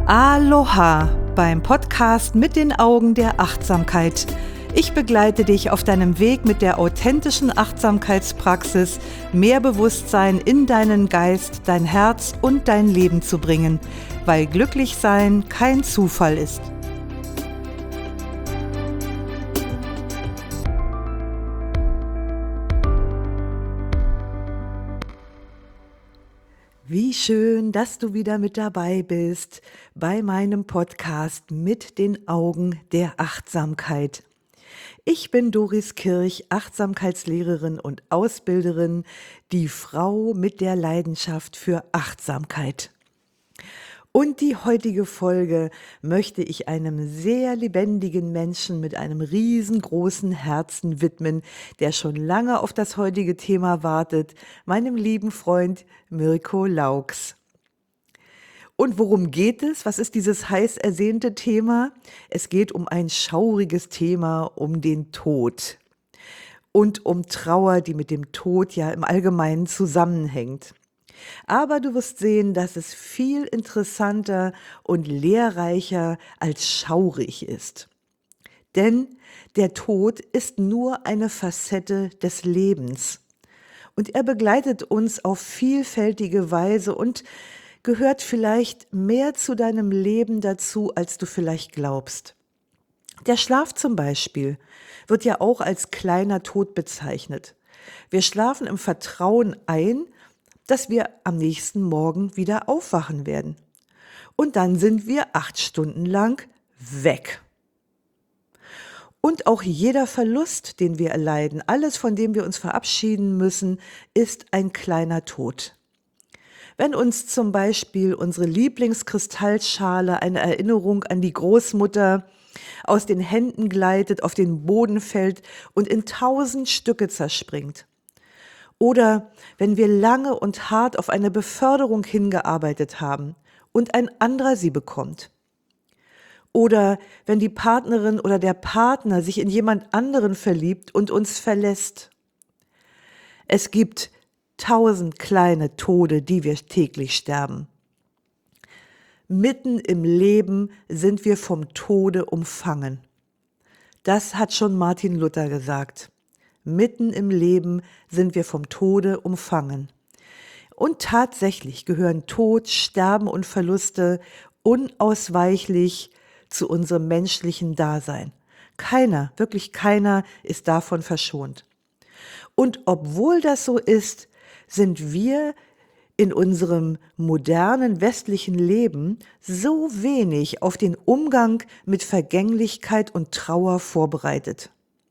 Aloha beim Podcast mit den Augen der Achtsamkeit. Ich begleite dich auf deinem Weg mit der authentischen Achtsamkeitspraxis, mehr Bewusstsein in deinen Geist, dein Herz und dein Leben zu bringen, weil glücklich sein kein Zufall ist. Wie schön, dass du wieder mit dabei bist bei meinem Podcast mit den Augen der Achtsamkeit. Ich bin Doris Kirch, Achtsamkeitslehrerin und Ausbilderin, die Frau mit der Leidenschaft für Achtsamkeit. Und die heutige Folge möchte ich einem sehr lebendigen Menschen mit einem riesengroßen Herzen widmen, der schon lange auf das heutige Thema wartet, meinem lieben Freund Mirko Laux. Und worum geht es? Was ist dieses heiß ersehnte Thema? Es geht um ein schauriges Thema, um den Tod und um Trauer, die mit dem Tod ja im Allgemeinen zusammenhängt. Aber du wirst sehen, dass es viel interessanter und lehrreicher als schaurig ist. Denn der Tod ist nur eine Facette des Lebens. Und er begleitet uns auf vielfältige Weise und gehört vielleicht mehr zu deinem Leben dazu, als du vielleicht glaubst. Der Schlaf zum Beispiel wird ja auch als kleiner Tod bezeichnet. Wir schlafen im Vertrauen ein, dass wir am nächsten Morgen wieder aufwachen werden. Und dann sind wir 8 Stunden lang weg. Und auch jeder Verlust, den wir erleiden, alles, von dem wir uns verabschieden müssen, ist ein kleiner Tod. Wenn uns zum Beispiel unsere Lieblingskristallschale, eine Erinnerung an die Großmutter, aus den Händen gleitet, auf den Boden fällt und in 1000 Stücke zerspringt. Oder wenn wir lange und hart auf eine Beförderung hingearbeitet haben und ein anderer sie bekommt. Oder wenn die Partnerin oder der Partner sich in jemand anderen verliebt und uns verlässt. Es gibt 1000 kleine Tode, die wir täglich sterben. Mitten im Leben sind wir vom Tode umfangen. Das hat schon Martin Luther gesagt. Mitten im Leben sind wir vom Tode umfangen. Und tatsächlich gehören Tod, Sterben und Verluste unausweichlich zu unserem menschlichen Dasein. Keiner, wirklich keiner ist davon verschont. Und obwohl das so ist, sind wir in unserem modernen westlichen Leben so wenig auf den Umgang mit Vergänglichkeit und Trauer vorbereitet.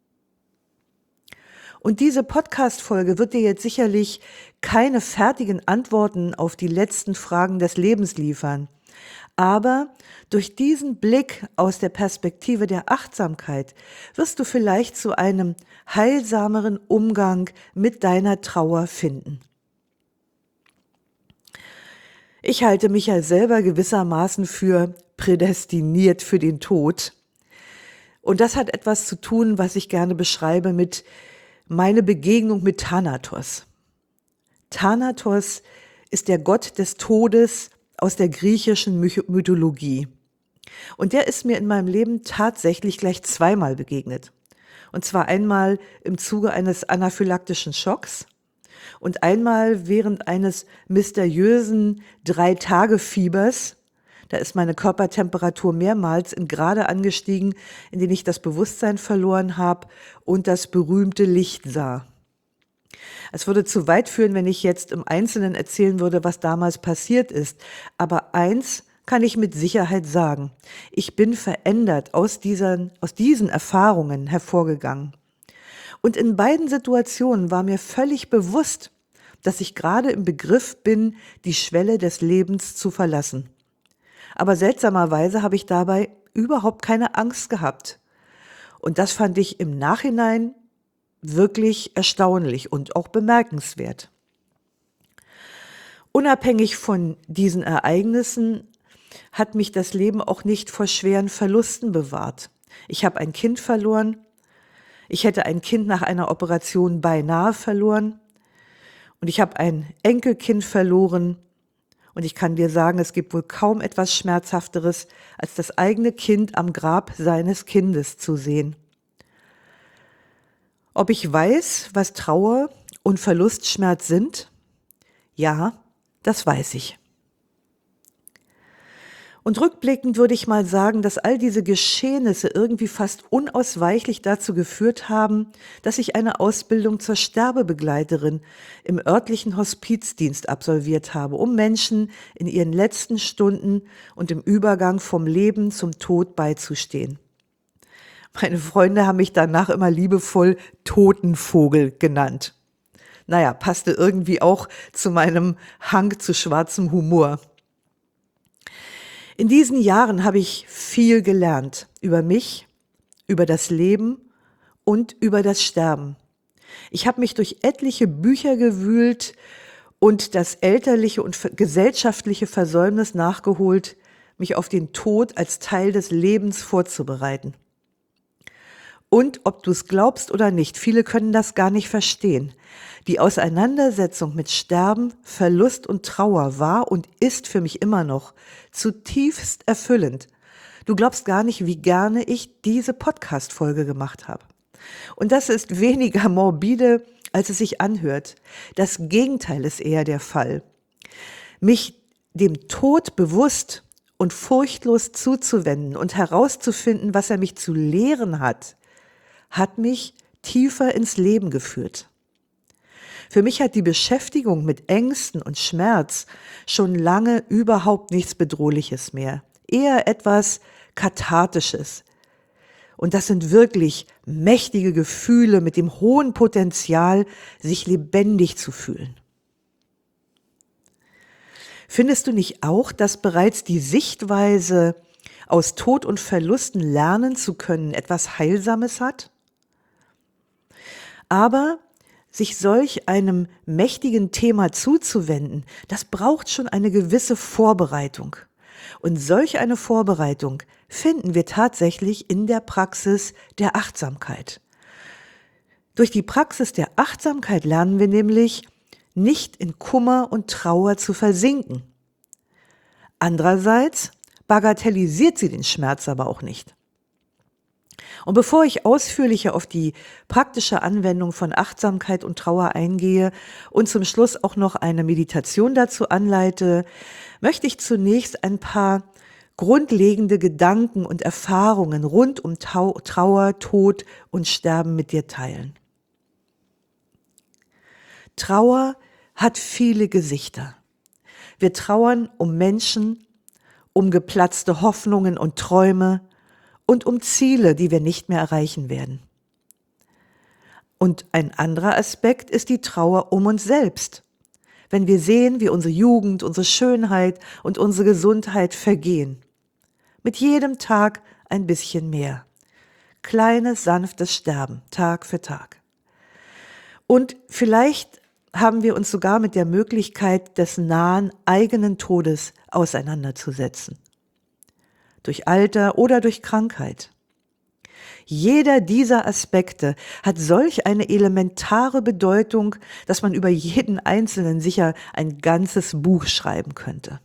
Und diese Podcast-Folge wird dir jetzt sicherlich keine fertigen Antworten auf die letzten Fragen des Lebens liefern. Aber durch diesen Blick aus der Perspektive der Achtsamkeit wirst du vielleicht zu einem heilsameren Umgang mit deiner Trauer finden. Ich halte mich ja selber gewissermaßen für prädestiniert für den Tod. Und das hat etwas zu tun, was ich gerne beschreibe mit meine Begegnung mit Thanatos. Thanatos ist der Gott des Todes aus der griechischen Mythologie. Und der ist mir in meinem Leben tatsächlich gleich zweimal begegnet. Und zwar einmal im Zuge eines anaphylaktischen Schocks und einmal während eines mysteriösen 3-Tage-Fiebers. Da ist meine Körpertemperatur mehrmals in Grade angestiegen, in denen ich das Bewusstsein verloren habe und das berühmte Licht sah. Es würde zu weit führen, wenn ich jetzt im Einzelnen erzählen würde, was damals passiert ist. Aber eins kann ich mit Sicherheit sagen. Ich bin verändert aus diesen Erfahrungen hervorgegangen. Und in beiden Situationen war mir völlig bewusst, dass ich gerade im Begriff bin, die Schwelle des Lebens zu verlassen. Aber seltsamerweise habe ich dabei überhaupt keine Angst gehabt. Und das fand ich im Nachhinein wirklich erstaunlich und auch bemerkenswert. Unabhängig von diesen Ereignissen hat mich das Leben auch nicht vor schweren Verlusten bewahrt. Ich habe ein Kind verloren. Ich hätte ein Kind nach einer Operation beinahe verloren. Und ich habe ein Enkelkind verloren. Und ich kann dir sagen, es gibt wohl kaum etwas Schmerzhafteres, als das eigene Kind am Grab seines Kindes zu sehen. Ob ich weiß, was Trauer und Verlustschmerz sind? Ja, das weiß ich. Und rückblickend würde ich mal sagen, dass all diese Geschehnisse irgendwie fast unausweichlich dazu geführt haben, dass ich eine Ausbildung zur Sterbebegleiterin im örtlichen Hospizdienst absolviert habe, um Menschen in ihren letzten Stunden und im Übergang vom Leben zum Tod beizustehen. Meine Freunde haben mich danach immer liebevoll Totenvogel genannt. Naja, passte irgendwie auch zu meinem Hang zu schwarzem Humor. In diesen Jahren habe ich viel gelernt über mich, über das Leben und über das Sterben. Ich habe mich durch etliche Bücher gewühlt und das elterliche und gesellschaftliche Versäumnis nachgeholt, mich auf den Tod als Teil des Lebens vorzubereiten. Und ob du es glaubst oder nicht, viele können das gar nicht verstehen. Die Auseinandersetzung mit Sterben, Verlust und Trauer war und ist für mich immer noch zutiefst erfüllend. Du glaubst gar nicht, wie gerne ich diese Podcast-Folge gemacht habe. Und das ist weniger morbide, als es sich anhört. Das Gegenteil ist eher der Fall. Mich dem Tod bewusst und furchtlos zuzuwenden und herauszufinden, was er mich zu lehren hat mich tiefer ins Leben geführt. Für mich hat die Beschäftigung mit Ängsten und Schmerz schon lange überhaupt nichts Bedrohliches mehr, eher etwas Kathartisches. Und das sind wirklich mächtige Gefühle mit dem hohen Potenzial, sich lebendig zu fühlen. Findest du nicht auch, dass bereits die Sichtweise, aus Tod und Verlusten lernen zu können, etwas Heilsames hat? Aber sich solch einem mächtigen Thema zuzuwenden, das braucht schon eine gewisse Vorbereitung. Und solch eine Vorbereitung finden wir tatsächlich in der Praxis der Achtsamkeit. Durch die Praxis der Achtsamkeit lernen wir nämlich, nicht in Kummer und Trauer zu versinken. Andererseits bagatellisiert sie den Schmerz aber auch nicht. Und bevor ich ausführlicher auf die praktische Anwendung von Achtsamkeit und Trauer eingehe und zum Schluss auch noch eine Meditation dazu anleite, möchte ich zunächst ein paar grundlegende Gedanken und Erfahrungen rund um Trauer, Tod und Sterben mit dir teilen. Trauer hat viele Gesichter. Wir trauern um Menschen, um geplatzte Hoffnungen und Träume, und um Ziele, die wir nicht mehr erreichen werden. Und ein anderer Aspekt ist die Trauer um uns selbst. Wenn wir sehen, wie unsere Jugend, unsere Schönheit und unsere Gesundheit vergehen. Mit jedem Tag ein bisschen mehr. Kleines, sanftes Sterben, Tag für Tag. Und vielleicht haben wir uns sogar mit der Möglichkeit des nahen eigenen Todes auseinanderzusetzen. Durch Alter oder durch Krankheit. Jeder dieser Aspekte hat solch eine elementare Bedeutung, dass man über jeden einzelnen sicher ein ganzes Buch schreiben könnte.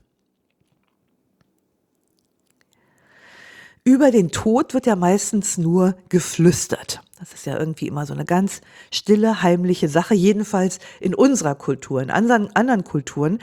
Über den Tod wird ja meistens nur geflüstert. Das ist ja irgendwie immer so eine ganz stille, heimliche Sache, jedenfalls in unserer Kultur. In anderen Kulturen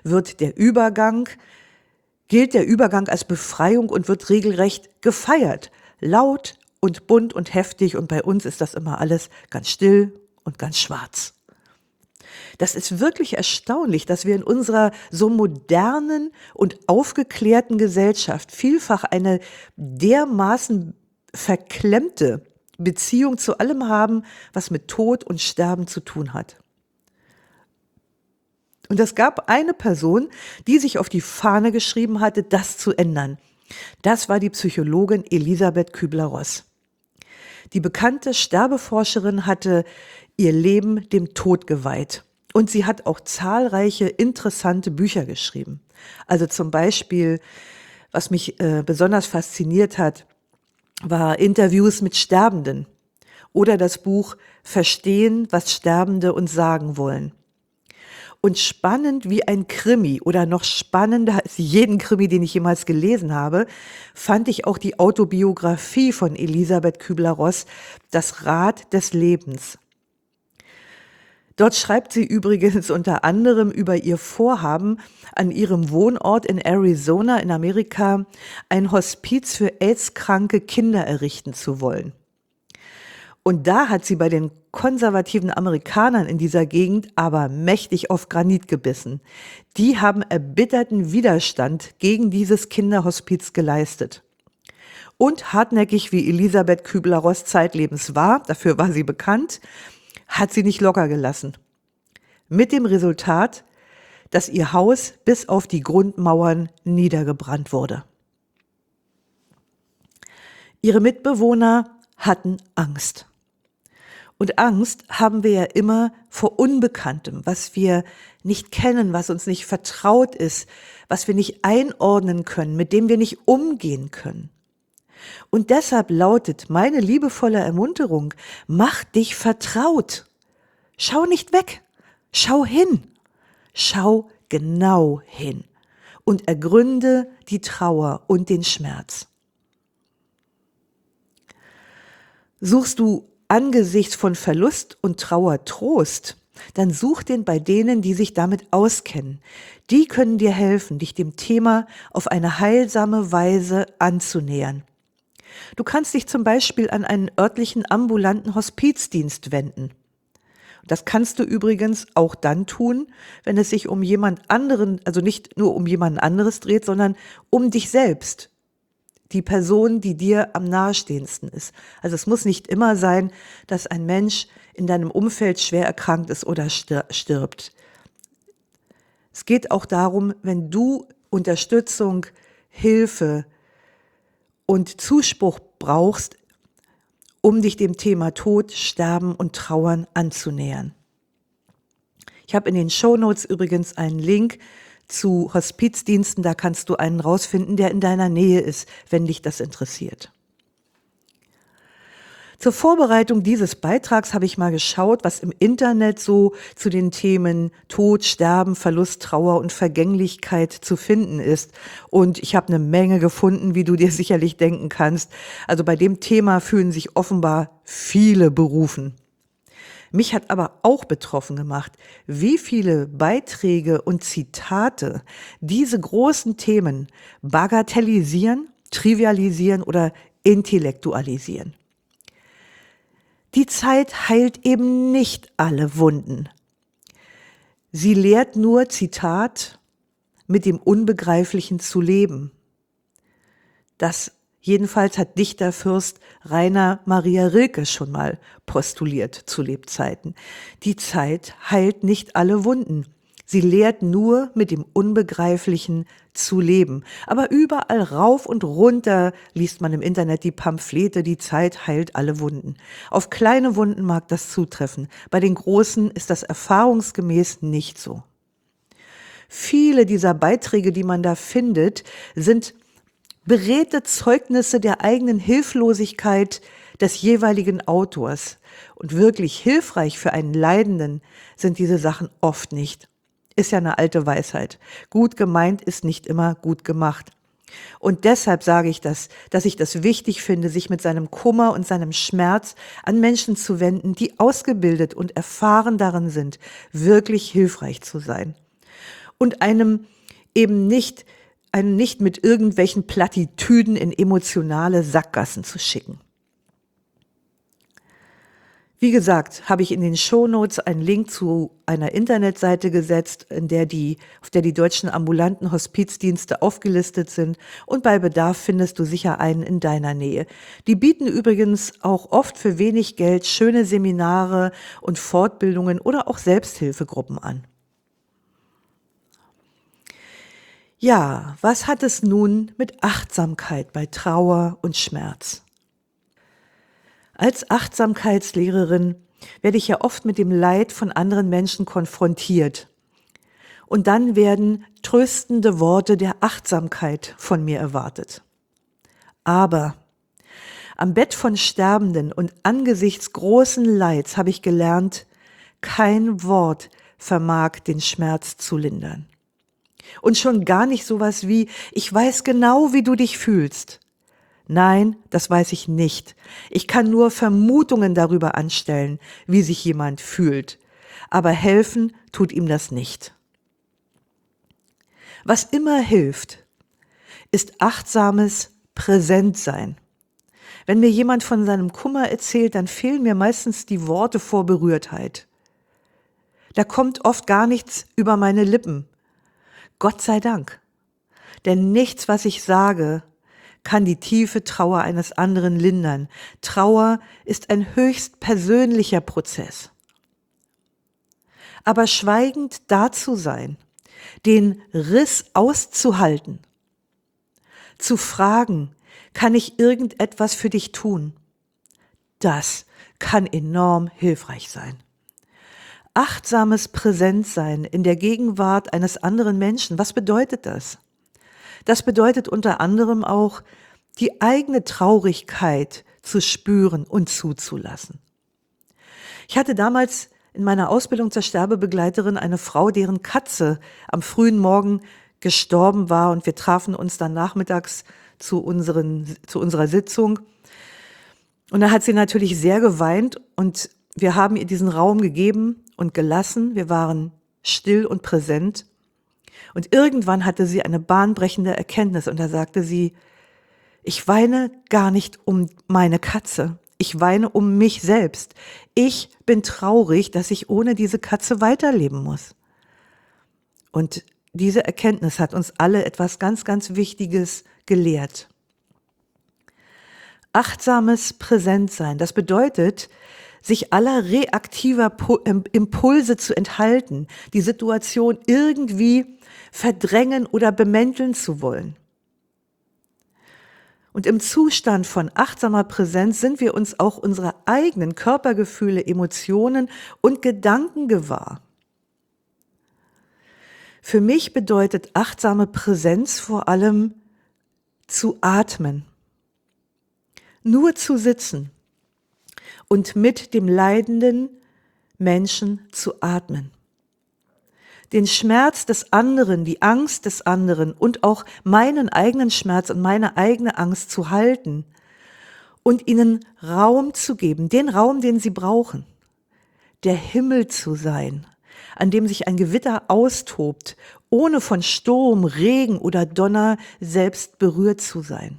gilt der Übergang als Befreiung und wird regelrecht gefeiert. Laut und bunt und heftig, und bei uns ist das immer alles ganz still und ganz schwarz. Das ist wirklich erstaunlich, dass wir in unserer so modernen und aufgeklärten Gesellschaft vielfach eine dermaßen verklemmte Beziehung zu allem haben, was mit Tod und Sterben zu tun hat. Und es gab eine Person, die sich auf die Fahne geschrieben hatte, das zu ändern. Das war die Psychologin Elisabeth Kübler-Ross. Die bekannte Sterbeforscherin hatte ihr Leben dem Tod geweiht. Und sie hat auch zahlreiche interessante Bücher geschrieben. Also zum Beispiel, was mich besonders fasziniert hat, war Interviews mit Sterbenden oder das Buch Verstehen, was Sterbende uns sagen wollen. Und spannend wie ein Krimi oder noch spannender als jeden Krimi, den ich jemals gelesen habe, fand ich auch die Autobiografie von Elisabeth Kübler-Ross, Das Rad des Lebens. Dort schreibt sie übrigens unter anderem über ihr Vorhaben, an ihrem Wohnort in Arizona in Amerika ein Hospiz für AIDS-kranke Kinder errichten zu wollen. Und da hat sie bei den konservativen Amerikanern in dieser Gegend aber mächtig auf Granit gebissen. Die haben erbitterten Widerstand gegen dieses Kinderhospiz geleistet. Und hartnäckig wie Elisabeth Kübler-Ross zeitlebens war, dafür war sie bekannt, hat sie nicht locker gelassen. Mit dem Resultat, dass ihr Haus bis auf die Grundmauern niedergebrannt wurde. Ihre Mitbewohner hatten Angst. Und Angst haben wir ja immer vor Unbekanntem, was wir nicht kennen, was uns nicht vertraut ist, was wir nicht einordnen können, mit dem wir nicht umgehen können. Und deshalb lautet meine liebevolle Ermunterung, mach dich vertraut. Schau nicht weg, schau hin, schau genau hin und ergründe die Trauer und den Schmerz. Suchst du angesichts von Verlust und Trauer Trost, dann such den bei denen, die sich damit auskennen. Die können dir helfen, dich dem Thema auf eine heilsame Weise anzunähern. Du kannst dich zum Beispiel an einen örtlichen ambulanten Hospizdienst wenden. Das kannst du übrigens auch dann tun, wenn es sich um jemand anderen, also nicht nur um jemand anderes dreht, sondern um dich selbst. Die Person, die dir am nahestehendsten ist. Also es muss nicht immer sein, dass ein Mensch in deinem Umfeld schwer erkrankt ist oder stirbt. Es geht auch darum, wenn du Unterstützung, Hilfe und Zuspruch brauchst, um dich dem Thema Tod, Sterben und Trauern anzunähern. Ich habe in den Shownotes übrigens einen Link zu Hospizdiensten, da kannst du einen rausfinden, der in deiner Nähe ist, wenn dich das interessiert. Zur Vorbereitung dieses Beitrags habe ich mal geschaut, was im Internet so zu den Themen Tod, Sterben, Verlust, Trauer und Vergänglichkeit zu finden ist. Und ich habe eine Menge gefunden, wie du dir sicherlich denken kannst. Also bei dem Thema fühlen sich offenbar viele berufen. Mich hat aber auch betroffen gemacht, wie viele Beiträge und Zitate diese großen Themen bagatellisieren, trivialisieren oder intellektualisieren. Die Zeit heilt eben nicht alle Wunden. Sie lehrt nur, Zitat, mit dem Unbegreiflichen zu leben. Das jedenfalls hat Dichterfürst Rainer Maria Rilke schon mal postuliert zu Lebzeiten. Die Zeit heilt nicht alle Wunden. Sie lehrt nur, mit dem Unbegreiflichen zu leben. Aber überall rauf und runter liest man im Internet die Pamphlete, die Zeit heilt alle Wunden. Auf kleine Wunden mag das zutreffen. Bei den großen ist das erfahrungsgemäß nicht so. Viele dieser Beiträge, die man da findet, sind beredte Zeugnisse der eigenen Hilflosigkeit des jeweiligen Autors. Und wirklich hilfreich für einen Leidenden sind diese Sachen oft nicht. Ist ja eine alte Weisheit. Gut gemeint ist nicht immer gut gemacht. Und deshalb sage ich das, dass ich das wichtig finde, sich mit seinem Kummer und seinem Schmerz an Menschen zu wenden, die ausgebildet und erfahren darin sind, wirklich hilfreich zu sein. Und einem nicht mit irgendwelchen Plattitüden in emotionale Sackgassen zu schicken. Wie gesagt, habe ich in den Shownotes einen Link zu einer Internetseite gesetzt, auf der die deutschen ambulanten Hospizdienste aufgelistet sind, und bei Bedarf findest du sicher einen in deiner Nähe. Die bieten übrigens auch oft für wenig Geld schöne Seminare und Fortbildungen oder auch Selbsthilfegruppen an. Ja, was hat es nun mit Achtsamkeit bei Trauer und Schmerz? Als Achtsamkeitslehrerin werde ich ja oft mit dem Leid von anderen Menschen konfrontiert. Und dann werden tröstende Worte der Achtsamkeit von mir erwartet. Aber am Bett von Sterbenden und angesichts großen Leids habe ich gelernt, kein Wort vermag den Schmerz zu lindern. Und schon gar nicht sowas wie, ich weiß genau, wie du dich fühlst. Nein, das weiß ich nicht. Ich kann nur Vermutungen darüber anstellen, wie sich jemand fühlt. Aber helfen tut ihm das nicht. Was immer hilft, ist achtsames Präsentsein. Wenn mir jemand von seinem Kummer erzählt, dann fehlen mir meistens die Worte vor Berührtheit. Da kommt oft gar nichts über meine Lippen. Gott sei Dank. Denn nichts, was ich sage, kann die tiefe Trauer eines anderen lindern. Trauer ist ein höchst persönlicher Prozess. Aber schweigend da zu sein, den Riss auszuhalten, zu fragen, kann ich irgendetwas für dich tun? Das kann enorm hilfreich sein. Achtsames Präsentsein in der Gegenwart eines anderen Menschen, was bedeutet das? Das bedeutet unter anderem auch, die eigene Traurigkeit zu spüren und zuzulassen. Ich hatte damals in meiner Ausbildung zur Sterbebegleiterin eine Frau, deren Katze am frühen Morgen gestorben war, und wir trafen uns dann nachmittags zu unserer Sitzung. Und da hat sie natürlich sehr geweint und wir haben ihr diesen Raum gegeben und gelassen. Wir waren still und präsent. Und irgendwann hatte sie eine bahnbrechende Erkenntnis und da sagte sie, ich weine gar nicht um meine Katze, ich weine um mich selbst. Ich bin traurig, dass ich ohne diese Katze weiterleben muss. Und diese Erkenntnis hat uns alle etwas ganz, ganz Wichtiges gelehrt. Achtsames Präsentsein, das bedeutet, sich aller reaktiver Impulse zu enthalten, die Situation irgendwie verdrängen oder bemänteln zu wollen. Und im Zustand von achtsamer Präsenz sind wir uns auch unserer eigenen Körpergefühle, Emotionen und Gedanken gewahr. Für mich bedeutet achtsame Präsenz vor allem zu atmen, nur zu sitzen und mit dem leidenden Menschen zu atmen. Den Schmerz des anderen, die Angst des anderen und auch meinen eigenen Schmerz und meine eigene Angst zu halten und ihnen Raum zu geben, den Raum, den sie brauchen, der Himmel zu sein, an dem sich ein Gewitter austobt, ohne von Sturm, Regen oder Donner selbst berührt zu sein.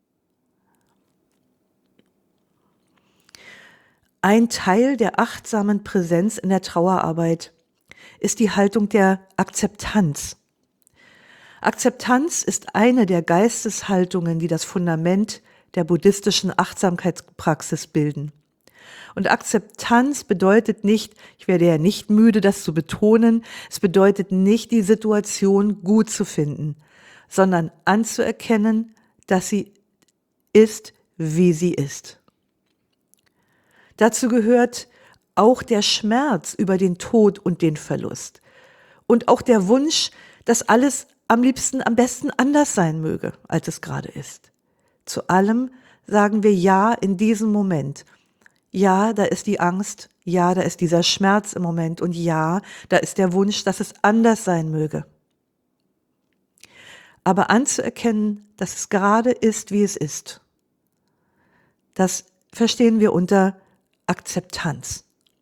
Ein Teil der achtsamen Präsenz in der Trauerarbeit ist die Haltung der Akzeptanz. Akzeptanz ist eine der Geisteshaltungen, die das Fundament der buddhistischen Achtsamkeitspraxis bilden. Und Akzeptanz bedeutet nicht, ich werde ja nicht müde, das zu betonen, es bedeutet nicht, die Situation gut zu finden, sondern anzuerkennen, dass sie ist, wie sie ist. Dazu gehört auch der Schmerz über den Tod und den Verlust und auch der Wunsch, dass alles am liebsten, am besten anders sein möge, als es gerade ist. Zu allem sagen wir Ja in diesem Moment. Ja, da ist die Angst, ja, da ist dieser Schmerz im Moment und ja, da ist der Wunsch, dass es anders sein möge. Aber anzuerkennen, dass es gerade ist, wie es ist, das verstehen wir unter Akzeptanz.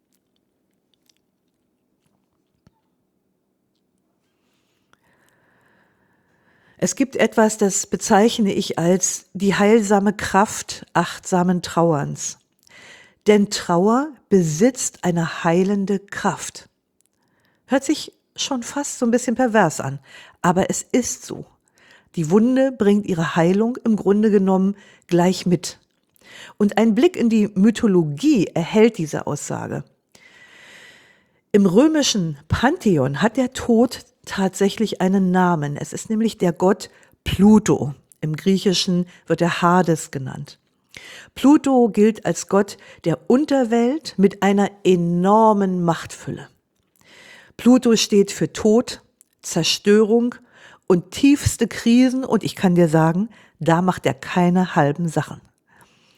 Es gibt etwas, das bezeichne ich als die heilsame Kraft achtsamen Trauerns. Denn Trauer besitzt eine heilende Kraft. Hört sich schon fast so ein bisschen pervers an, aber es ist so. Die Wunde bringt ihre Heilung im Grunde genommen gleich mit. Und ein Blick in die Mythologie erhält diese Aussage. Im römischen Pantheon hat der Tod tatsächlich einen Namen. Es ist nämlich der Gott Pluto. Im Griechischen wird er Hades genannt. Pluto gilt als Gott der Unterwelt mit einer enormen Machtfülle. Pluto steht für Tod, Zerstörung und tiefste Krisen und ich kann dir sagen, da macht er keine halben Sachen.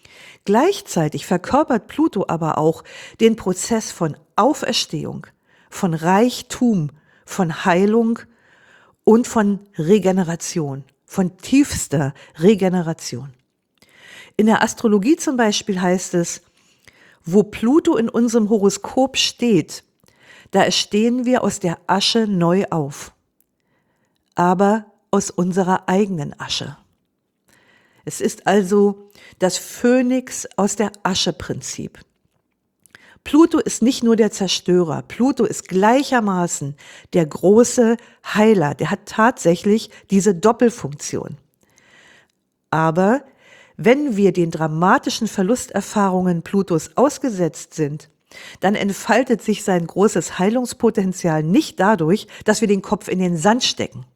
Gleichzeitig verkörpert Pluto aber auch den Prozess von Auferstehung, von Reichtum, von Heilung und von Regeneration, von tiefster Regeneration. In der Astrologie zum Beispiel heißt es, wo Pluto in unserem Horoskop steht, da erstehen wir aus der Asche neu auf, aber aus unserer eigenen Asche. Es ist also das Phönix aus der Asche-Prinzip. Pluto ist nicht nur der Zerstörer, Pluto ist gleichermaßen der große Heiler, der hat tatsächlich diese Doppelfunktion. Aber wenn wir den dramatischen Verlusterfahrungen Plutos ausgesetzt sind, dann entfaltet sich sein großes Heilungspotenzial nicht dadurch, dass wir den Kopf in den Sand stecken.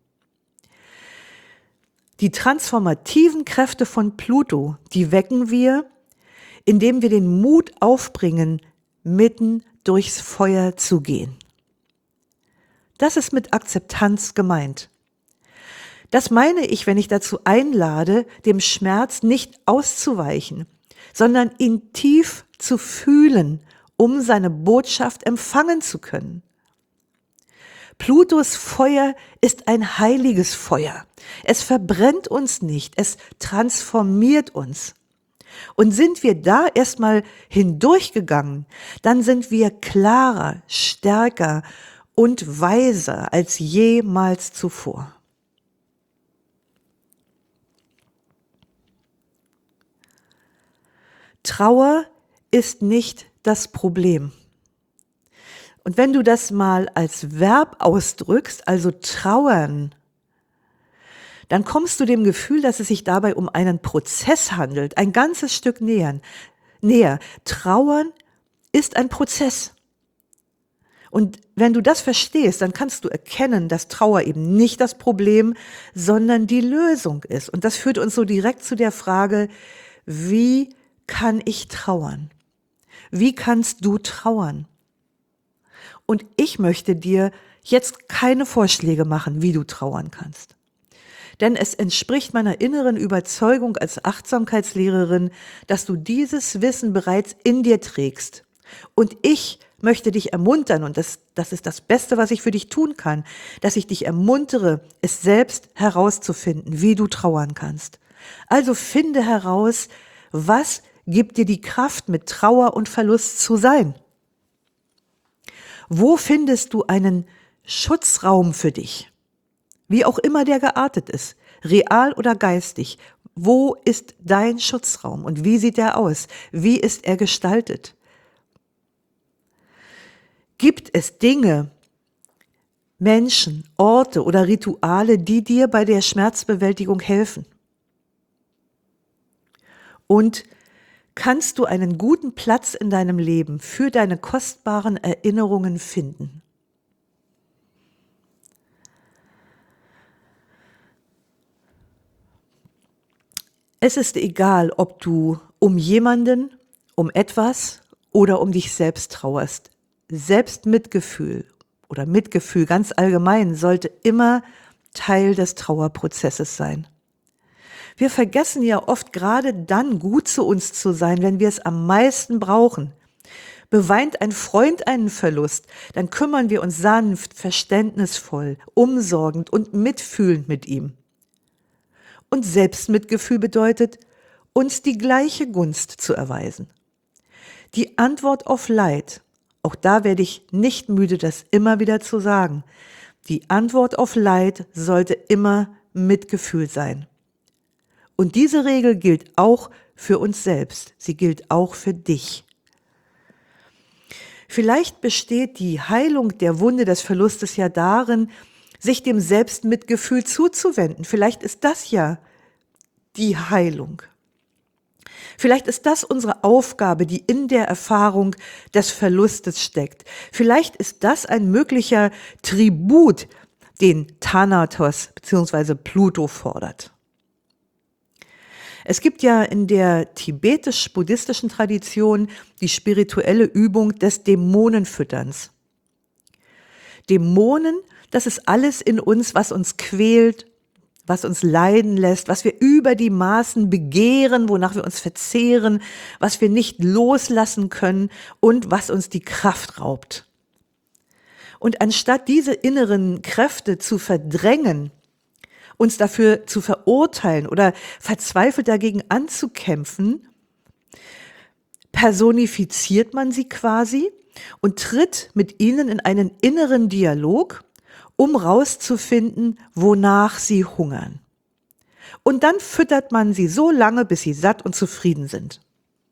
Die transformativen Kräfte von Pluto, die wecken wir, indem wir den Mut aufbringen, mitten durchs Feuer zu gehen. Das ist mit Akzeptanz gemeint. Das meine ich, wenn ich dazu einlade, dem Schmerz nicht auszuweichen, sondern ihn tief zu fühlen, um seine Botschaft empfangen zu können. Plutos Feuer ist ein heiliges Feuer. Es verbrennt uns nicht, es transformiert uns. Und sind wir da erstmal hindurchgegangen, dann sind wir klarer, stärker und weiser als jemals zuvor. Trauer ist nicht das Problem. Und wenn du das mal als Verb ausdrückst, also trauern, dann kommst du dem Gefühl, dass es sich dabei um einen Prozess handelt, ein ganzes Stück näher. Trauern ist ein Prozess. Und wenn du das verstehst, dann kannst du erkennen, dass Trauer eben nicht das Problem, sondern die Lösung ist. Und das führt uns so direkt zu der Frage, wie kann ich trauern? Wie kannst du trauern? Und ich möchte dir jetzt keine Vorschläge machen, wie du trauern kannst. Denn es entspricht meiner inneren Überzeugung als Achtsamkeitslehrerin, dass du dieses Wissen bereits in dir trägst. Und ich möchte dich ermuntern, und das ist das Beste, was ich für dich tun kann, dass ich dich ermuntere, es selbst herauszufinden, wie du trauern kannst. Also finde heraus, was gibt dir die Kraft, mit Trauer und Verlust zu sein? Wo findest du einen Schutzraum für dich? Wie auch immer der geartet ist, real oder geistig. Wo ist dein Schutzraum und wie sieht er aus? Wie ist er gestaltet? Gibt es Dinge, Menschen, Orte oder Rituale, die dir bei der Schmerzbewältigung helfen? Und kannst du einen guten Platz in deinem Leben für deine kostbaren Erinnerungen finden? Es ist egal, ob du um jemanden, um etwas oder um dich selbst trauerst. Selbstmitgefühl oder Mitgefühl ganz allgemein sollte immer Teil des Trauerprozesses sein. Wir vergessen ja oft gerade dann gut zu uns zu sein, wenn wir es am meisten brauchen. Beweint ein Freund einen Verlust, dann kümmern wir uns sanft, verständnisvoll, umsorgend und mitfühlend mit ihm. Und Selbstmitgefühl bedeutet, uns die gleiche Gunst zu erweisen. Die Antwort auf Leid, auch da werde ich nicht müde, das immer wieder zu sagen, die Antwort auf Leid sollte immer Mitgefühl sein. Und diese Regel gilt auch für uns selbst, sie gilt auch für dich. Vielleicht besteht die Heilung der Wunde des Verlustes ja darin, sich dem Selbstmitgefühl zuzuwenden. Vielleicht ist das ja die Heilung. Vielleicht ist das unsere Aufgabe, die in der Erfahrung des Verlustes steckt. Vielleicht ist das ein möglicher Tribut, den Thanatos bzw. Pluto fordert. Es gibt ja in der tibetisch-buddhistischen Tradition die spirituelle Übung des Dämonenfütterns. Dämonen, das ist alles in uns, was uns quält, was uns leiden lässt, was wir über die Maßen begehren, wonach wir uns verzehren, was wir nicht loslassen können und was uns die Kraft raubt. Und anstatt diese inneren Kräfte zu verdrängen, uns dafür zu verurteilen oder verzweifelt dagegen anzukämpfen, personifiziert man sie quasi und tritt mit ihnen in einen inneren Dialog, um rauszufinden, wonach sie hungern. Und dann füttert man sie so lange, bis sie satt und zufrieden sind.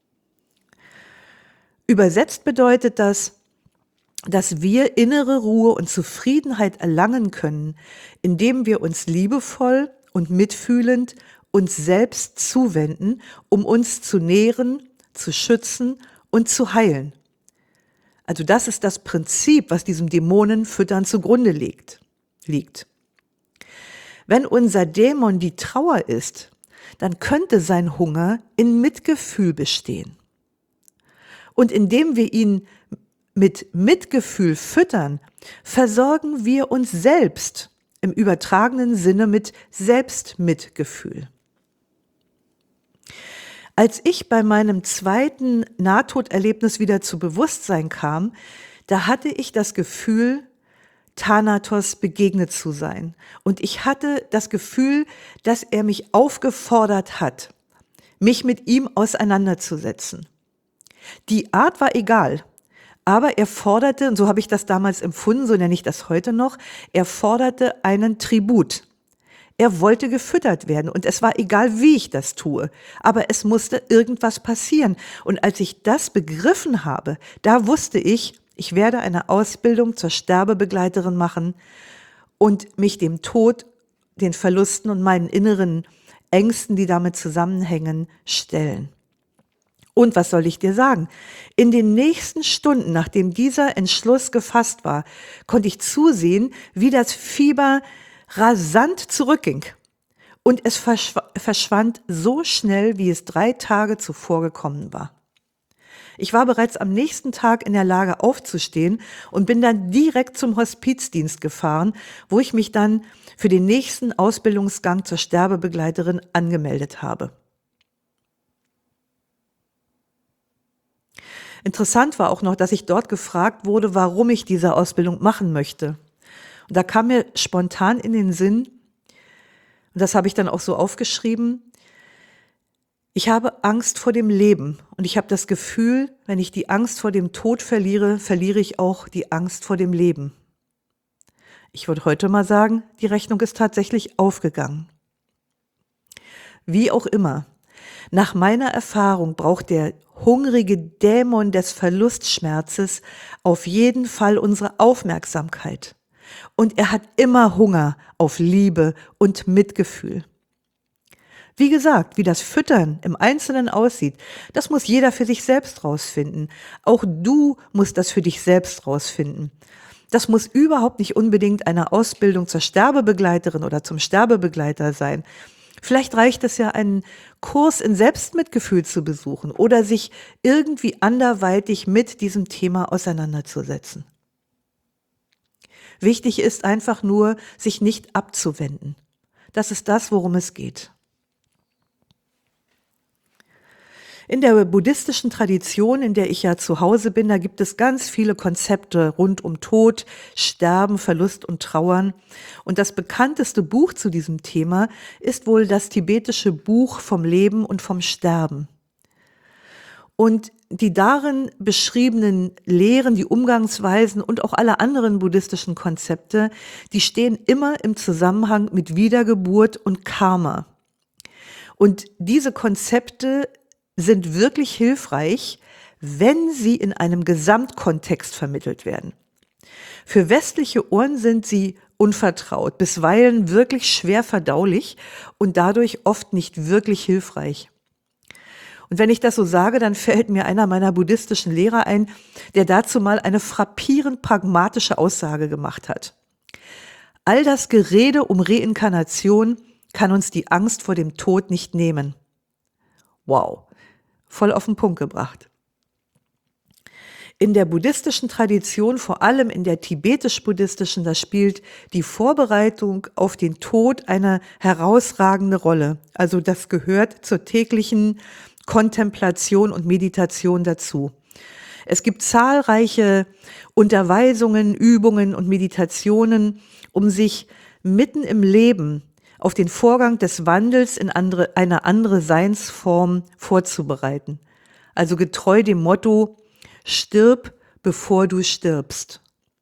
Übersetzt bedeutet das, dass wir innere Ruhe und Zufriedenheit erlangen können, indem wir uns liebevoll und mitfühlend uns selbst zuwenden, um uns zu nähren, zu schützen und zu heilen. Also das ist das Prinzip, was diesem Dämonenfüttern zugrunde liegt. Wenn unser Dämon die Trauer ist, dann könnte sein Hunger in Mitgefühl bestehen. Und indem wir ihn mit Mitgefühl füttern, versorgen wir uns selbst im übertragenen Sinne mit Selbstmitgefühl. Als ich bei meinem zweiten Nahtoderlebnis wieder zu Bewusstsein kam, da hatte ich das Gefühl, Thanatos begegnet zu sein. Und ich hatte das Gefühl, dass er mich aufgefordert hat, mich mit ihm auseinanderzusetzen. Die Art war egal, aber er forderte, und so habe ich das damals empfunden, so nenne ich das heute noch, er forderte einen Tribut. Er wollte gefüttert werden und es war egal, wie ich das tue, aber es musste irgendwas passieren. Und als ich das begriffen habe, da wusste ich werde eine Ausbildung zur Sterbebegleiterin machen und mich dem Tod, den Verlusten und meinen inneren Ängsten, die damit zusammenhängen, stellen. Und was soll ich dir sagen? In den nächsten Stunden, nachdem dieser Entschluss gefasst war, konnte ich zusehen, wie das Fieber rasant zurückging. Und es verschwand so schnell, wie es 3 Tage zuvor gekommen war. Ich war bereits am nächsten Tag in der Lage aufzustehen und bin dann direkt zum Hospizdienst gefahren, wo ich mich dann für den nächsten Ausbildungsgang zur Sterbebegleiterin angemeldet habe. Interessant war auch noch, dass ich dort gefragt wurde, warum ich diese Ausbildung machen möchte. Und da kam mir spontan in den Sinn, und das habe ich dann auch so aufgeschrieben, ich habe Angst vor dem Leben und ich habe das Gefühl, wenn ich die Angst vor dem Tod verliere, verliere ich auch die Angst vor dem Leben. Ich würde heute mal sagen, die Rechnung ist tatsächlich aufgegangen. Wie auch immer, nach meiner Erfahrung braucht der hungrige Dämon des Verlustschmerzes auf jeden Fall unsere Aufmerksamkeit. Und er hat immer Hunger auf Liebe und Mitgefühl. Wie gesagt, wie das Füttern im Einzelnen aussieht, das muss jeder für sich selbst rausfinden. Auch du musst das für dich selbst rausfinden. Das muss überhaupt nicht unbedingt eine Ausbildung zur Sterbebegleiterin oder zum Sterbebegleiter sein. Vielleicht reicht es ja, einen Kurs in Selbstmitgefühl zu besuchen oder sich irgendwie anderweitig mit diesem Thema auseinanderzusetzen. Wichtig ist einfach nur, sich nicht abzuwenden. Das ist das, worum es geht. In der buddhistischen Tradition, in der ich ja zu Hause bin, da gibt es ganz viele Konzepte rund um Tod, Sterben, Verlust und Trauern. Und das bekannteste Buch zu diesem Thema ist wohl das tibetische Buch vom Leben und vom Sterben. Und die darin beschriebenen Lehren, die Umgangsweisen und auch alle anderen buddhistischen Konzepte, die stehen immer im Zusammenhang mit Wiedergeburt und Karma. Und diese Konzepte sind wirklich hilfreich, wenn sie in einem Gesamtkontext vermittelt werden. Für westliche Ohren sind sie unvertraut, bisweilen wirklich schwer verdaulich und dadurch oft nicht wirklich hilfreich. Und wenn ich das so sage, dann fällt mir einer meiner buddhistischen Lehrer ein, der dazu mal eine frappierend pragmatische Aussage gemacht hat. All das Gerede um Reinkarnation kann uns die Angst vor dem Tod nicht nehmen. Wow. Voll auf den Punkt gebracht. In der buddhistischen Tradition, vor allem in der tibetisch-buddhistischen, da spielt die Vorbereitung auf den Tod eine herausragende Rolle. Also das gehört zur täglichen Kontemplation und Meditation dazu. Es gibt zahlreiche Unterweisungen, Übungen und Meditationen, um sich mitten im Leben auf den Vorgang des Wandels in eine andere Seinsform vorzubereiten. Also getreu dem Motto: Stirb, bevor du stirbst.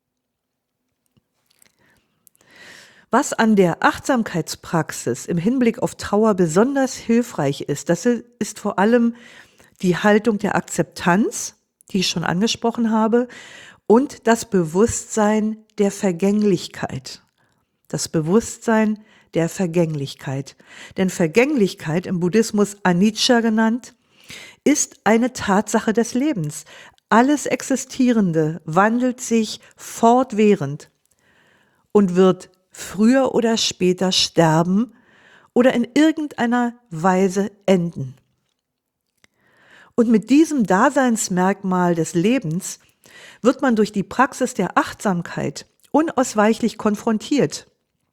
Was an der Achtsamkeitspraxis im Hinblick auf Trauer besonders hilfreich ist, das ist vor allem die Haltung der Akzeptanz, die ich schon angesprochen habe, und das Bewusstsein der Vergänglichkeit. Das Bewusstsein der Vergänglichkeit. Denn Vergänglichkeit, im Buddhismus Anicca genannt, ist eine Tatsache des Lebens. Alles Existierende wandelt sich fortwährend und wird früher oder später sterben oder in irgendeiner Weise enden. Und mit diesem Daseinsmerkmal des Lebens wird man durch die Praxis der Achtsamkeit unausweichlich konfrontiert.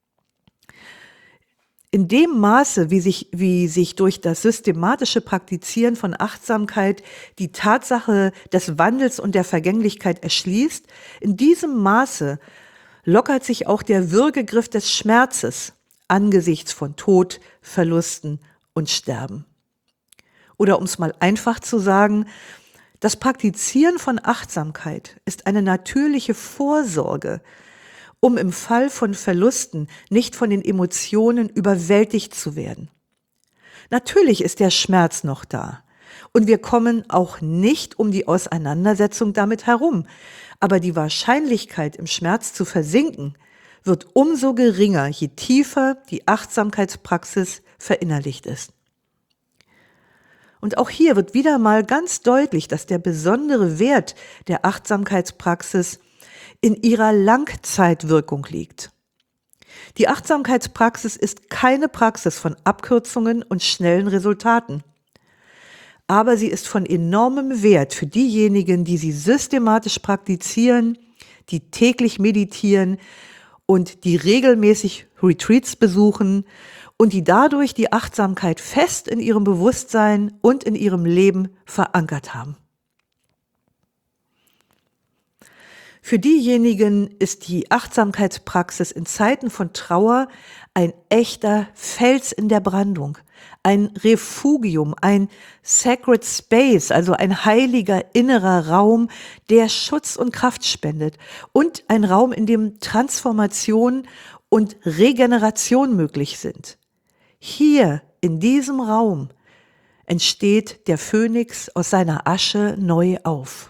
In dem Maße, wie sich durch das systematische Praktizieren von Achtsamkeit die Tatsache des Wandels und der Vergänglichkeit erschließt, in diesem Maße lockert sich auch der Würgegriff des Schmerzes angesichts von Tod, Verlusten und Sterben. Oder um es mal einfach zu sagen, das Praktizieren von Achtsamkeit ist eine natürliche Vorsorge, um im Fall von Verlusten nicht von den Emotionen überwältigt zu werden. Natürlich ist der Schmerz noch da und wir kommen auch nicht um die Auseinandersetzung damit herum, aber die Wahrscheinlichkeit, im Schmerz zu versinken, wird umso geringer, je tiefer die Achtsamkeitspraxis verinnerlicht ist. Und auch hier wird wieder mal ganz deutlich, dass der besondere Wert der Achtsamkeitspraxis in ihrer Langzeitwirkung liegt. Die Achtsamkeitspraxis ist keine Praxis von Abkürzungen und schnellen Resultaten. Aber sie ist von enormem Wert für diejenigen, die sie systematisch praktizieren, die täglich meditieren und die regelmäßig Retreats besuchen und die dadurch die Achtsamkeit fest in ihrem Bewusstsein und in ihrem Leben verankert haben. Für diejenigen ist die Achtsamkeitspraxis in Zeiten von Trauer ein echter Fels in der Brandung, ein Refugium, ein Sacred Space, also ein heiliger innerer Raum, der Schutz und Kraft spendet und ein Raum, in dem Transformation und Regeneration möglich sind. Hier in diesem Raum entsteht der Phönix aus seiner Asche neu auf.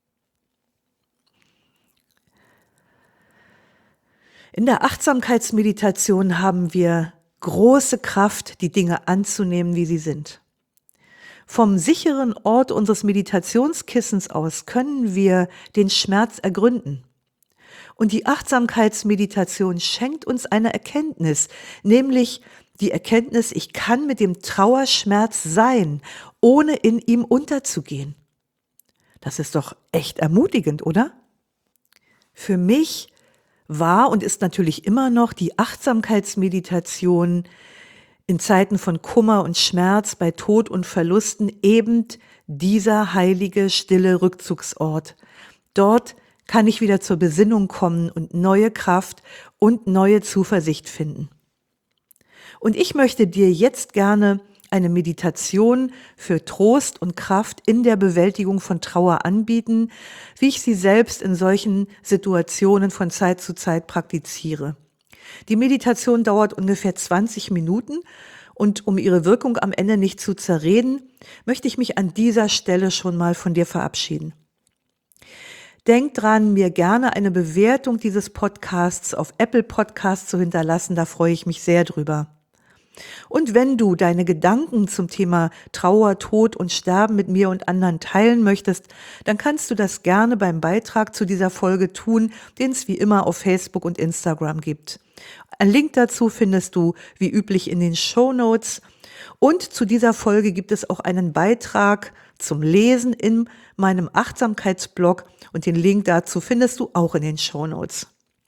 In der Achtsamkeitsmeditation haben wir große Kraft, die Dinge anzunehmen, wie sie sind. Vom sicheren Ort unseres Meditationskissens aus können wir den Schmerz ergründen. Und die Achtsamkeitsmeditation schenkt uns eine Erkenntnis, nämlich die Erkenntnis, ich kann mit dem Trauerschmerz sein, ohne in ihm unterzugehen. Das ist doch echt ermutigend, oder? Für mich war und ist natürlich immer noch die Achtsamkeitsmeditation in Zeiten von Kummer und Schmerz, bei Tod und Verlusten eben dieser heilige, stille Rückzugsort. Dort kann ich wieder zur Besinnung kommen und neue Kraft und neue Zuversicht finden. Und ich möchte dir jetzt gerne eine Meditation für Trost und Kraft in der Bewältigung von Trauer anbieten, wie ich sie selbst in solchen Situationen von Zeit zu Zeit praktiziere. Die Meditation dauert ungefähr 20 Minuten und um ihre Wirkung am Ende nicht zu zerreden, möchte ich mich an dieser Stelle schon mal von dir verabschieden. Denk dran, mir gerne eine Bewertung dieses Podcasts auf Apple Podcasts zu hinterlassen, da freue ich mich sehr drüber. Und wenn du deine Gedanken zum Thema Trauer, Tod und Sterben mit mir und anderen teilen möchtest, dann kannst du das gerne beim Beitrag zu dieser Folge tun, den es wie immer auf Facebook und Instagram gibt. Ein Link dazu findest du wie üblich in den Shownotes. Und zu dieser Folge gibt es auch einen Beitrag zum Lesen in meinem Achtsamkeitsblog und den Link dazu findest du auch in den Shownotes.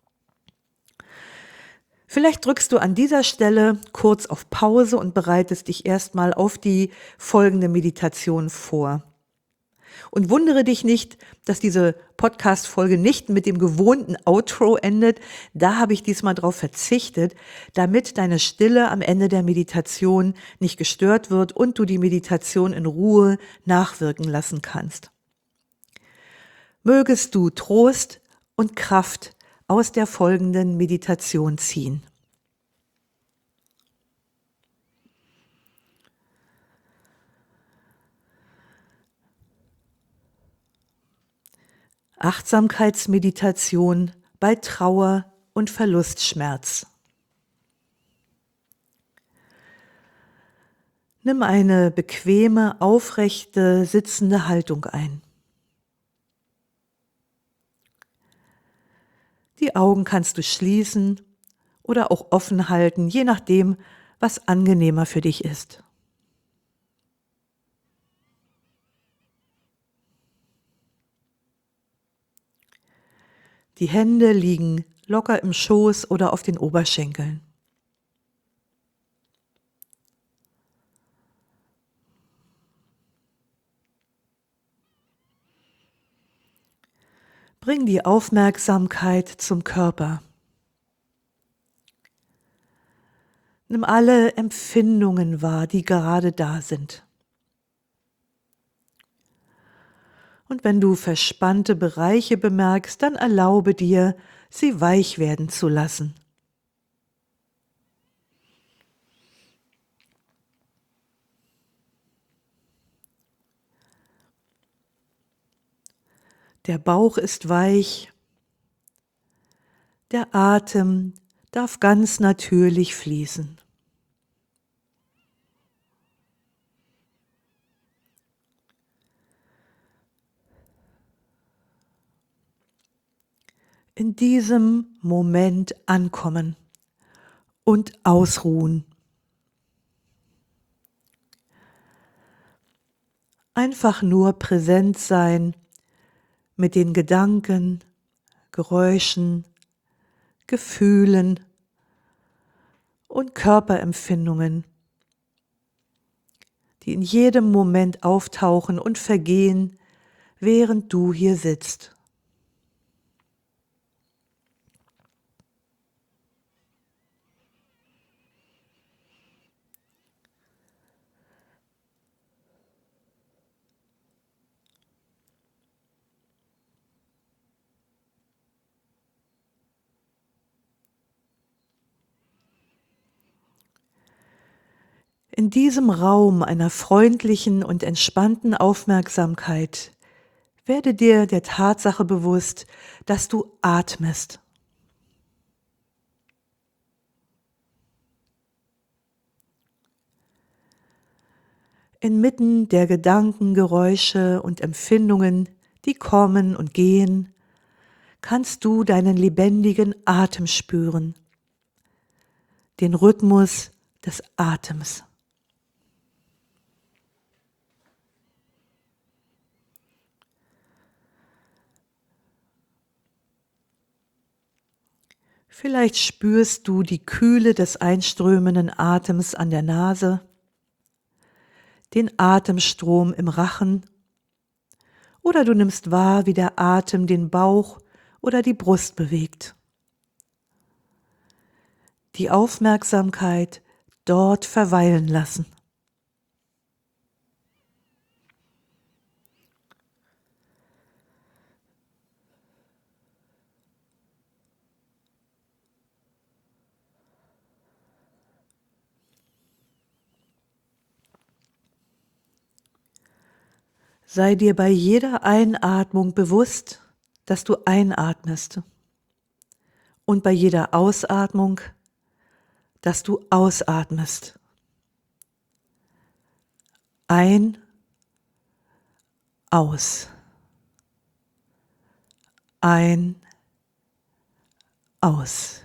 Vielleicht drückst du an dieser Stelle kurz auf Pause und bereitest dich erstmal auf die folgende Meditation vor. Und wundere dich nicht, dass diese Podcast-Folge nicht mit dem gewohnten Outro endet. Da habe ich diesmal drauf verzichtet, damit deine Stille am Ende der Meditation nicht gestört wird und du die Meditation in Ruhe nachwirken lassen kannst. Mögest du Trost und Kraft aus der folgenden Meditation ziehen. Achtsamkeitsmeditation bei Trauer und Verlustschmerz. Nimm eine bequeme, aufrechte, sitzende Haltung ein. Die Augen kannst du schließen oder auch offen halten, je nachdem, was angenehmer für dich ist. Die Hände liegen locker im Schoß oder auf den Oberschenkeln. Bring die Aufmerksamkeit zum Körper. Nimm alle Empfindungen wahr, die gerade da sind. Und wenn du verspannte Bereiche bemerkst, dann erlaube dir, sie weich werden zu lassen. Der Bauch ist weich. Der Atem darf ganz natürlich fließen. In diesem Moment ankommen und ausruhen. Einfach nur präsent sein mit den Gedanken, Geräuschen, Gefühlen und Körperempfindungen, die in jedem Moment auftauchen und vergehen, während du hier sitzt. In diesem Raum einer freundlichen und entspannten Aufmerksamkeit werde dir der Tatsache bewusst, dass du atmest. Inmitten der Gedanken, Geräusche und Empfindungen, die kommen und gehen, kannst du deinen lebendigen Atem spüren, den Rhythmus des Atems. Vielleicht spürst du die Kühle des einströmenden Atems an der Nase, den Atemstrom im Rachen, oder du nimmst wahr, wie der Atem den Bauch oder die Brust bewegt. Die Aufmerksamkeit dort verweilen lassen. Sei dir bei jeder Einatmung bewusst, dass du einatmest und bei jeder Ausatmung, dass du ausatmest. Ein, aus. Ein, aus.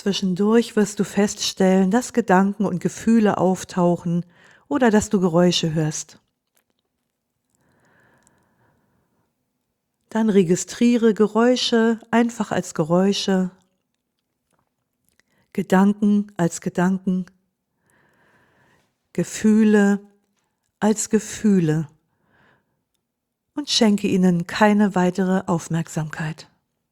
Zwischendurch wirst du feststellen, dass Gedanken und Gefühle auftauchen oder dass du Geräusche hörst. Dann registriere Geräusche einfach als Geräusche, Gedanken als Gedanken, Gefühle als Gefühle und schenke ihnen keine weitere Aufmerksamkeit.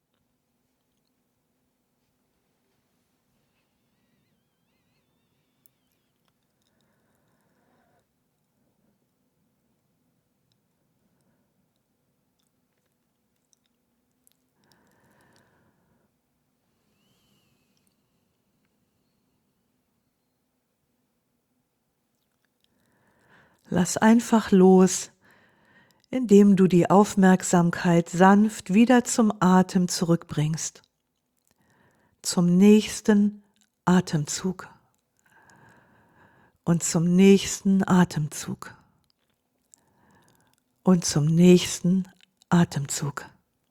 Lass einfach los, indem du die Aufmerksamkeit sanft wieder zum Atem zurückbringst, zum nächsten Atemzug und zum nächsten Atemzug und zum nächsten Atemzug.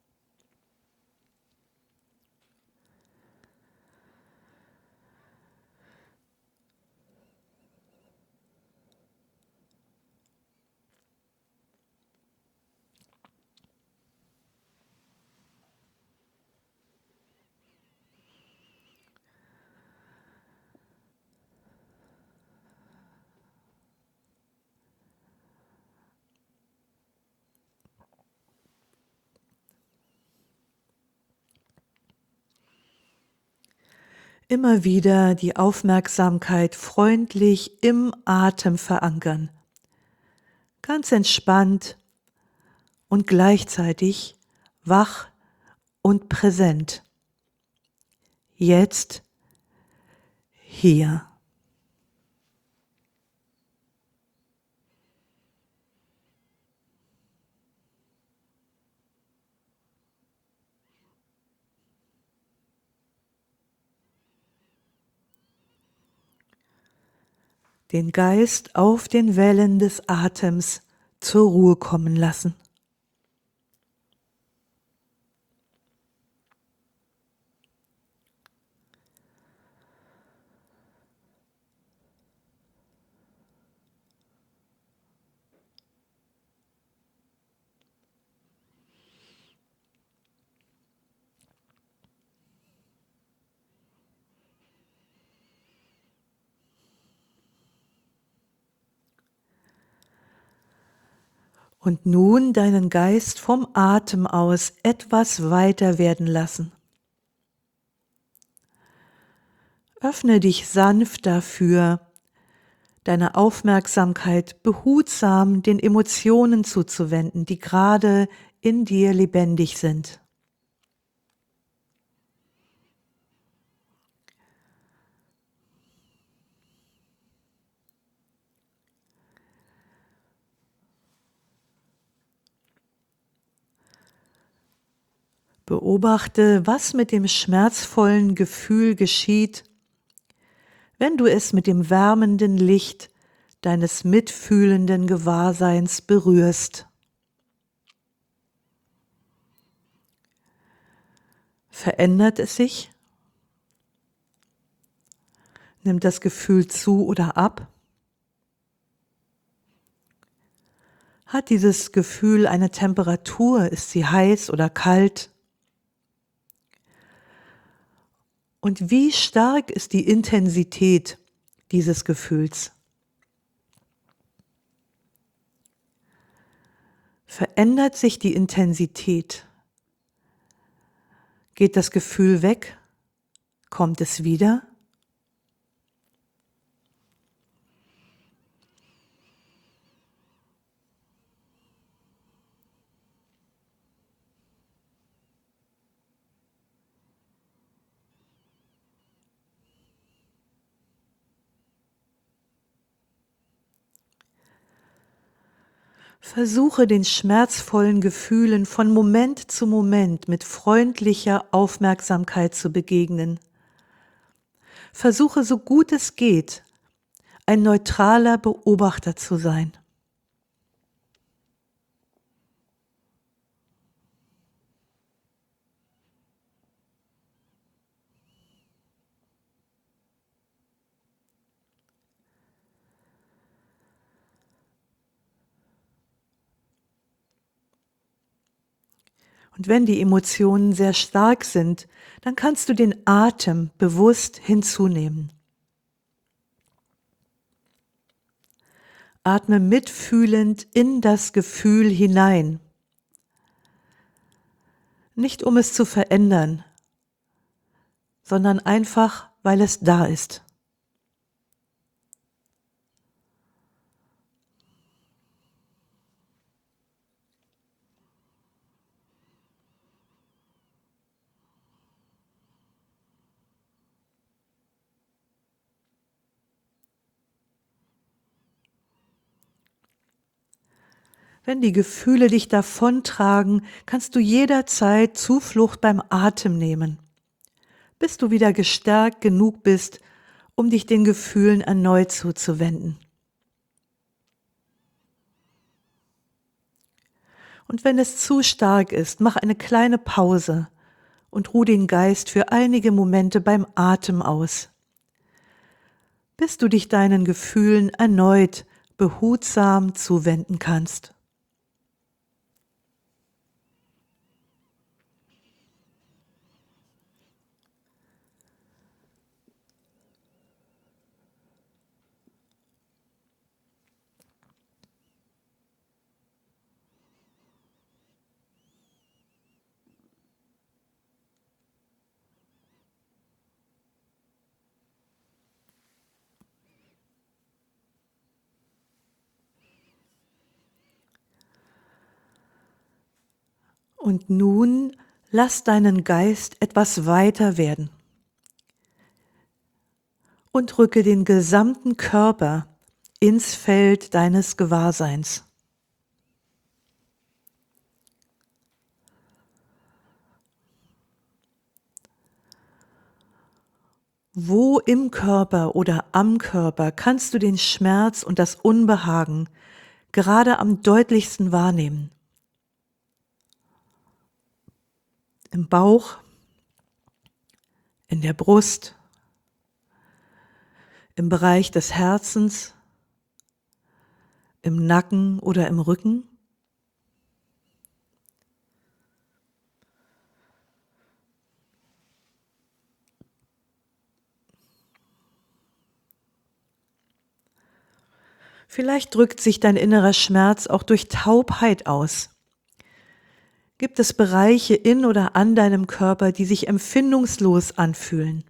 Immer wieder die Aufmerksamkeit freundlich im Atem verankern, ganz entspannt und gleichzeitig wach und präsent. Jetzt, hier. Den Geist auf den Wellen des Atems zur Ruhe kommen lassen. Und nun deinen Geist vom Atem aus etwas weiter werden lassen. Öffne dich sanft dafür, deine Aufmerksamkeit behutsam den Emotionen zuzuwenden, die gerade in dir lebendig sind. Beobachte, was mit dem schmerzvollen Gefühl geschieht, wenn du es mit dem wärmenden Licht deines mitfühlenden Gewahrseins berührst. Verändert es sich? Nimmt das Gefühl zu oder ab? Hat dieses Gefühl eine Temperatur? Ist sie heiß oder kalt? Und wie stark ist die Intensität dieses Gefühls? Verändert sich die Intensität? Geht das Gefühl weg? Kommt es wieder? Versuche den schmerzvollen Gefühlen von Moment zu Moment mit freundlicher Aufmerksamkeit zu begegnen. Versuche so gut es geht, ein neutraler Beobachter zu sein. Und wenn die Emotionen sehr stark sind, dann kannst du den Atem bewusst hinzunehmen. Atme mitfühlend in das Gefühl hinein. Nicht um es zu verändern, sondern einfach, weil es da ist. Wenn die Gefühle dich davontragen, kannst du jederzeit Zuflucht beim Atem nehmen, bis du wieder gestärkt genug bist, um dich den Gefühlen erneut zuzuwenden. Und wenn es zu stark ist, mach eine kleine Pause und ruh den Geist für einige Momente beim Atem aus, bis du dich deinen Gefühlen erneut behutsam zuwenden kannst. Und nun lass deinen Geist etwas weiter werden und rücke den gesamten Körper ins Feld deines Gewahrseins. Wo im Körper oder am Körper kannst du den Schmerz und das Unbehagen gerade am deutlichsten wahrnehmen? Im Bauch, in der Brust, im Bereich des Herzens, im Nacken oder im Rücken? Vielleicht drückt sich dein innerer Schmerz auch durch Taubheit aus. Gibt es Bereiche in oder an deinem Körper, die sich empfindungslos anfühlen?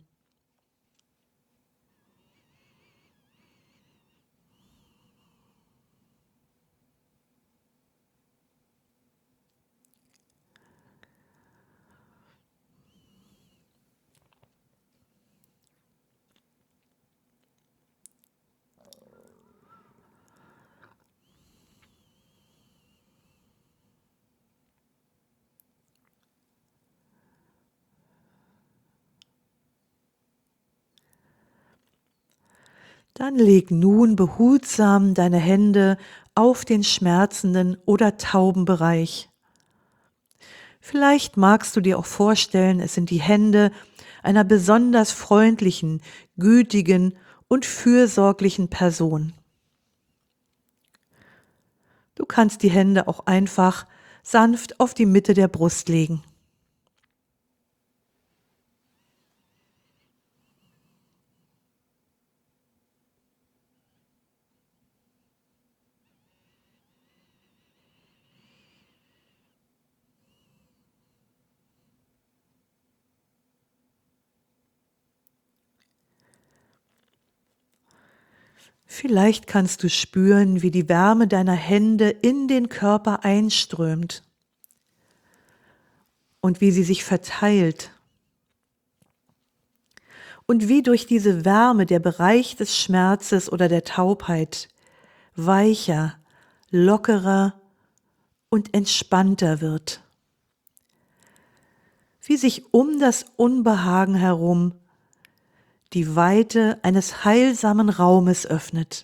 Dann leg nun behutsam deine Hände auf den schmerzenden oder tauben Bereich. Vielleicht magst du dir auch vorstellen, es sind die Hände einer besonders freundlichen, gütigen und fürsorglichen Person. Du kannst die Hände auch einfach sanft auf die Mitte der Brust legen. Vielleicht kannst du spüren, wie die Wärme deiner Hände in den Körper einströmt und wie sie sich verteilt und wie durch diese Wärme der Bereich des Schmerzes oder der Taubheit weicher, lockerer und entspannter wird. Wie sich um das Unbehagen herum die Weite eines heilsamen Raumes öffnet,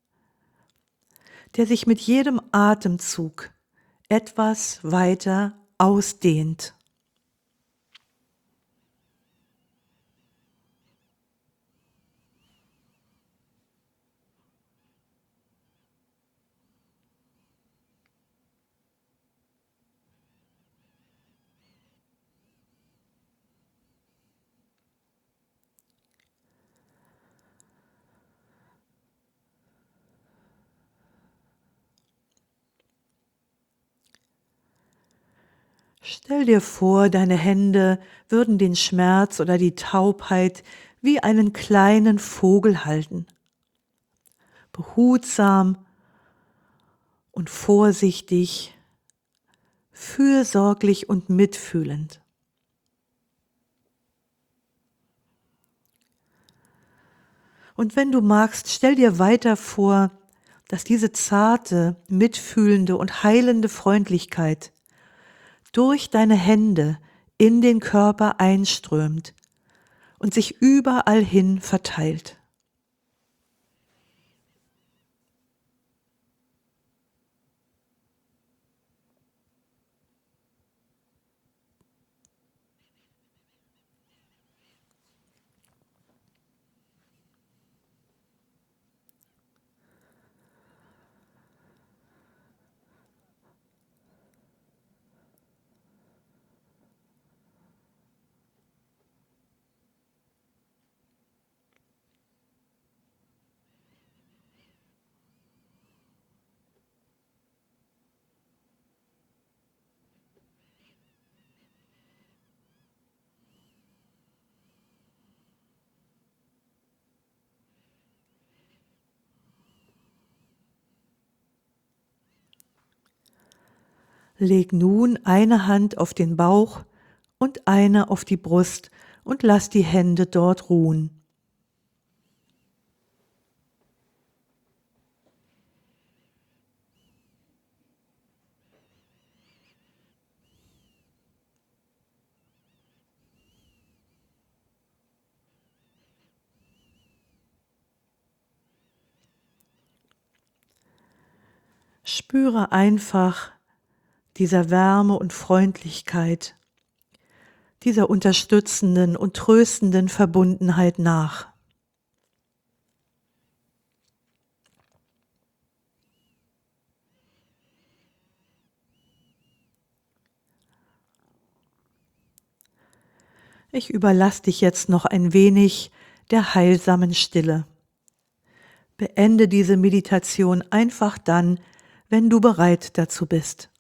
der sich mit jedem Atemzug etwas weiter ausdehnt. Stell dir vor, deine Hände würden den Schmerz oder die Taubheit wie einen kleinen Vogel halten. Behutsam und vorsichtig, fürsorglich und mitfühlend. Und wenn du magst, stell dir weiter vor, dass diese zarte, mitfühlende und heilende Freundlichkeit durch deine Hände in den Körper einströmt und sich überall hin verteilt. Leg nun eine Hand auf den Bauch und eine auf die Brust und lass die Hände dort ruhen. Spüre einfach dieser Wärme und Freundlichkeit, dieser unterstützenden und tröstenden Verbundenheit nach. Ich überlasse dich jetzt noch ein wenig der heilsamen Stille. Beende diese Meditation einfach dann, wenn du bereit dazu bist.